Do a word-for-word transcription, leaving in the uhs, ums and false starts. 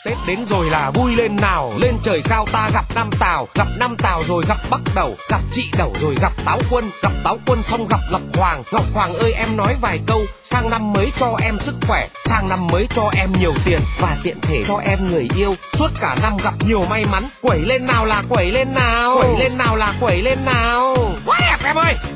Tết đến rồi là vui lên nào, lên trời cao ta gặp năm Tào, gặp năm Tào rồi gặp Bắc Đẩu, gặp chị Đẩu rồi gặp Táo Quân, gặp Táo Quân xong gặp Ngọc Hoàng. Ngọc Hoàng ơi em nói vài câu, sang năm mới cho em sức khỏe, sang năm mới cho em nhiều tiền và tiện thể cho em người yêu, suốt cả năm gặp nhiều may mắn. Quẩy lên nào là quẩy lên nào, quẩy lên nào là quẩy lên nào. Quá đẹp em ơi.